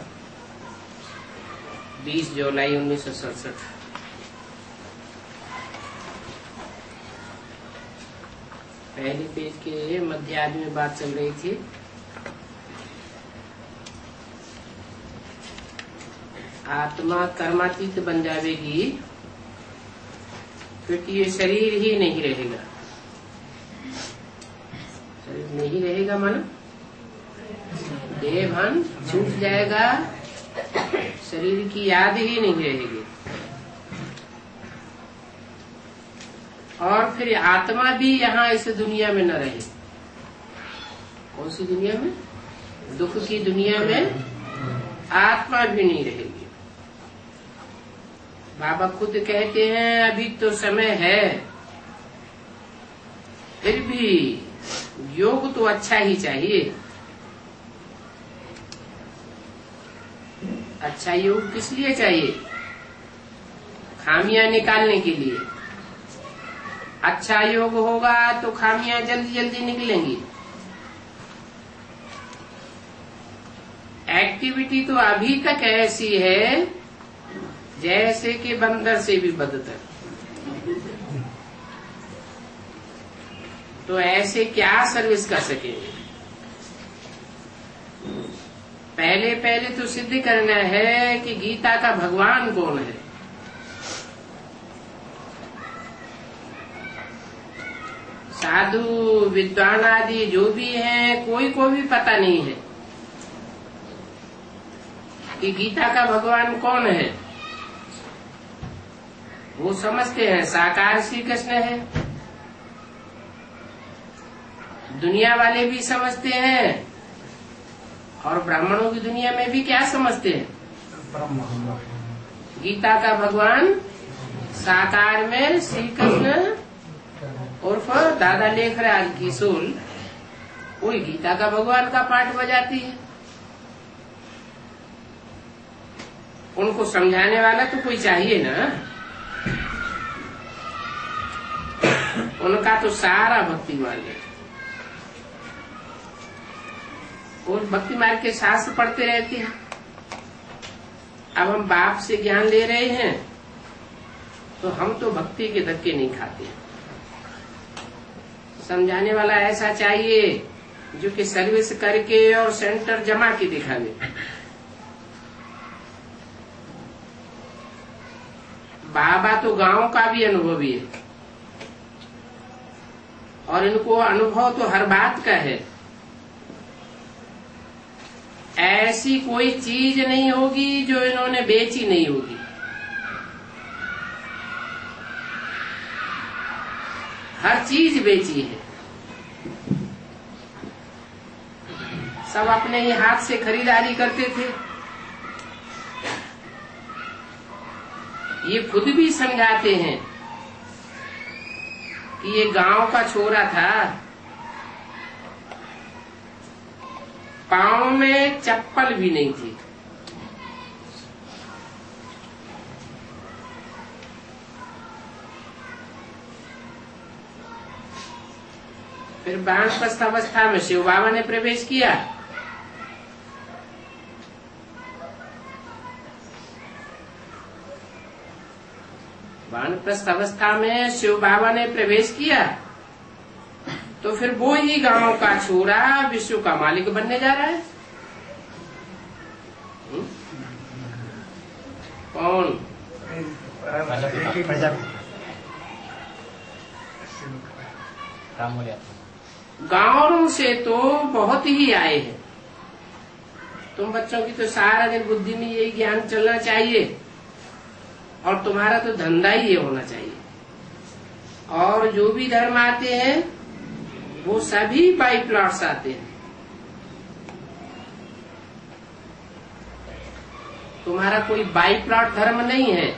20 जुलाई 1967। पहले पेज के मध्यार्ध में बात चल रही थी। आत्मा कर्मातीत बन जाएगी, क्योंकि ये शरीर ही नहीं रहेगा। शरीर नहीं रहेगा मानो देह भान छूट जाएगा, शरीर की याद ही नहीं रहेगी। और फिर आत्मा भी यहाँ इस दुनिया में न रहे। कौन सी दुनिया में? दुख की दुनिया में आत्मा भी नहीं रहेगी। बाबा खुद कहते हैं अभी तो समय है, फिर भी योग तो अच्छा ही चाहिए। अच्छा योग किस लिए चाहिए? खामियां निकालने के लिए। अच्छा योग होगा तो खामियां जल्दी जल्दी निकलेंगी। एक्टिविटी तो अभी तक ऐसी है जैसे कि बंदर से भी बदतर। तो ऐसे क्या सर्विस कर सकेंगे? पहले पहले तो सिद्ध करना है कि गीता का भगवान कौन है। साधु विद्वान आदि जो भी हैं, कोई को भी पता नहीं है कि गीता का भगवान कौन है। वो समझते हैं साकार श्री कृष्ण है। दुनिया वाले भी समझते हैं, और ब्राह्मणों की दुनिया में भी क्या समझते हैं? गीता का भगवान साकार में श्री कृष्ण उर्फ दादा लेखराज की सोल, कोई गीता का भगवान का पाठ बजाती है। उनको समझाने वाला तो कोई चाहिए ना। उनका तो सारा भक्ति मार्ग है। और भक्ति मार्ग के शास्त्र पढ़ते रहते हैं। अब हम बाप से ज्ञान ले रहे हैं तो हम तो भक्ति के धक्के नहीं खाते। समझाने वाला ऐसा चाहिए जो कि सर्विस करके और सेंटर जमा के दिखावे। बाबा तो गांव का भी अनुभवी है, और इनको अनुभव तो हर बात का है। ऐसी कोई चीज नहीं होगी जो इन्होंने बेची नहीं होगी। हर चीज बेची है। सब अपने ही हाथ से खरीदारी करते थे। ये खुद भी समझाते हैं कि ये गांव का छोरा था, पाँव में चप्पल भी नहीं थी। फिर वानप्रस्थ अवस्था में शिव बाबा ने प्रवेश किया। वानप्रस्थ अवस्था में शिव बाबा ने प्रवेश किया तो फिर वो ही गांव का छोरा विश्व का मालिक बनने जा रहा है। कौन? गांवों से तो बहुत ही आए हैं। तुम बच्चों की तो सारा दिन बुद्धि में यही ज्ञान चलना चाहिए, और तुम्हारा तो धंधा ही ये होना चाहिए। और जो भी धर्म आते हैं वो सभी बाई प्लॉट्स आते हैं। तुम्हारा कोई बाई प्लॉट धर्म नहीं है।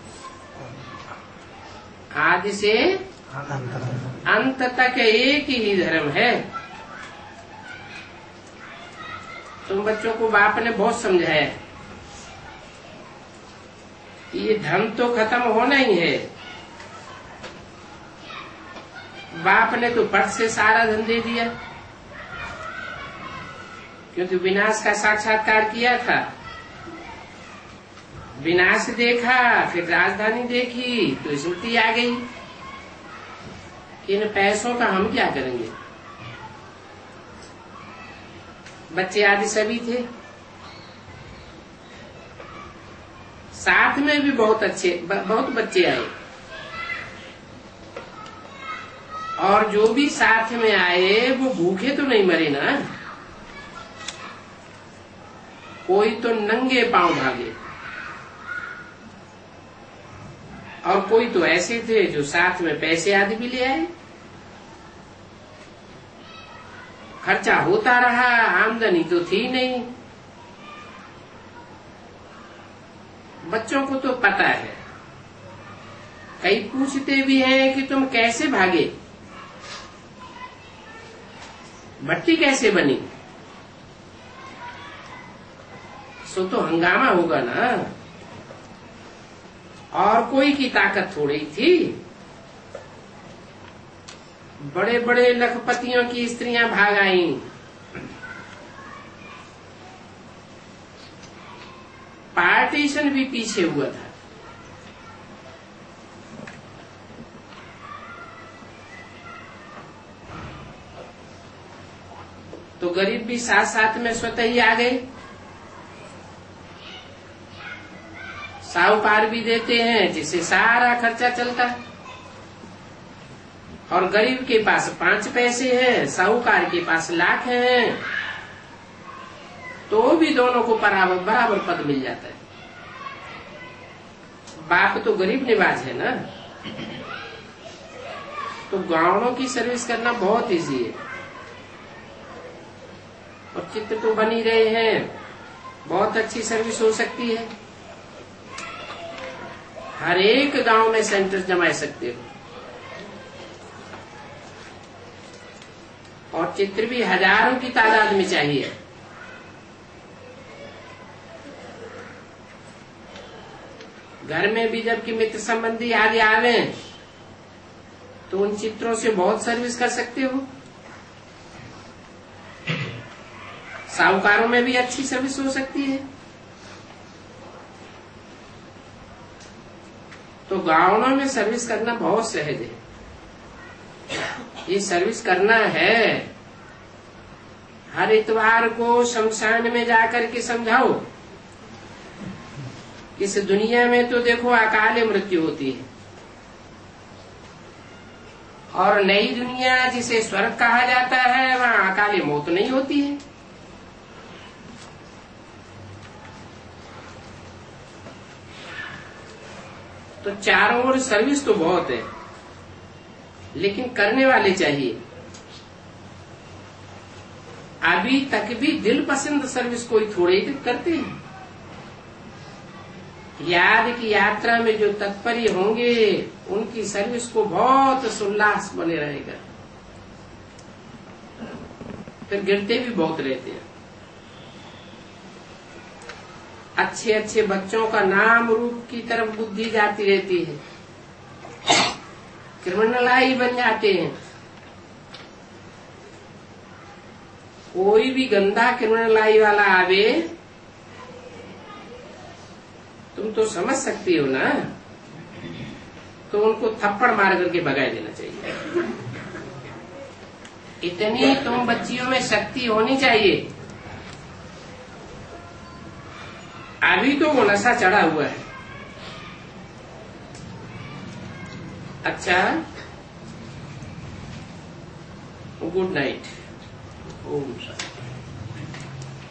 आदि से अंत तक एक ही धर्म है। तुम बच्चों को बाप ने बहुत समझाया कि ये धर्म तो खत्म होना ही है। बाप ने तो फट से सारा धन दे दिया। क्योंकि विनाश का साक्षात्कार किया था, विनाश देखा, फिर राजधानी देखी तो स्मृति आ गई कि इन पैसों का हम क्या करेंगे। बच्चे आदि सभी थे, साथ में भी बहुत बच्चे आए, और जो भी साथ में आए वो भूखे तो नहीं मरे ना, कोई तो नंगे पांव भागे, और कोई तो ऐसे थे जो साथ में पैसे आदि भी ले आए। खर्चा होता रहा, आमदनी तो थी नहीं। बच्चों को तो पता है, कई पूछते भी हैं कि तुम कैसे भागे, भट्टी कैसे बनी, सो तो हंगामा होगा ना। और कोई की ताकत थोड़ी थी, बड़े बड़े लखपतियों की स्त्रियां भाग आईं, पार्टीशन भी पीछे हुआ था। तो गरीब भी साथ साथ में स्वतः ही आ गए। साहूकार भी देते हैं जिससे सारा खर्चा चलता है, और गरीब के पास 5 पैसे हैं, साहूकार के पास लाख हैं, तो भी दोनों को बराबर पद मिल जाता है। बाप तो गरीब निवाज है ना। तो गांवों की सर्विस करना बहुत इजी है, और चित्र तो बन ही रहे हैं, बहुत अच्छी सर्विस हो सकती है। हर एक गांव में सेंटर जमा सकते हो, और चित्र भी हजारों की तादाद में चाहिए। घर में भी जबकि मित्र संबंधी आदि आवे तो उन चित्रों से बहुत सर्विस कर सकते हो। साहूकारों में भी अच्छी सर्विस हो सकती है। तो गांवों में सर्विस करना बहुत सहज है। ये सर्विस करना है, हर इतवार को शमशान में जाकर के समझाओ। इस दुनिया में तो देखो अकाल मृत्यु होती है, और नई दुनिया जिसे स्वर्ग कहा जाता है वहां अकाल मौत नहीं होती है। तो चारों ओर सर्विस तो बहुत है, लेकिन करने वाले चाहिए। अभी तक भी दिल पसंद सर्विस कोई थोड़े ही करते हैं। याद की यात्रा में जो तत्पर होंगे उनकी सर्विस को बहुत उल्लास बने रहेगा। फिर गिरते भी बहुत रहते हैं। अच्छे अच्छे बच्चों का नाम रूप की तरफ बुद्धि जाती रहती है, क्रिमिनलाई बन जाते हैं। कोई भी गंदा क्रिमिनलाई वाला आवे तुम तो समझ सकती हो ना, तो उनको थप्पड़ मार करके भगा देना चाहिए। इतनी तुम बच्चियों में शक्ति होनी चाहिए। अभी तो वो नशा चढ़ा हुआ है। अच्छा, गुड नाइट। ओम शांति।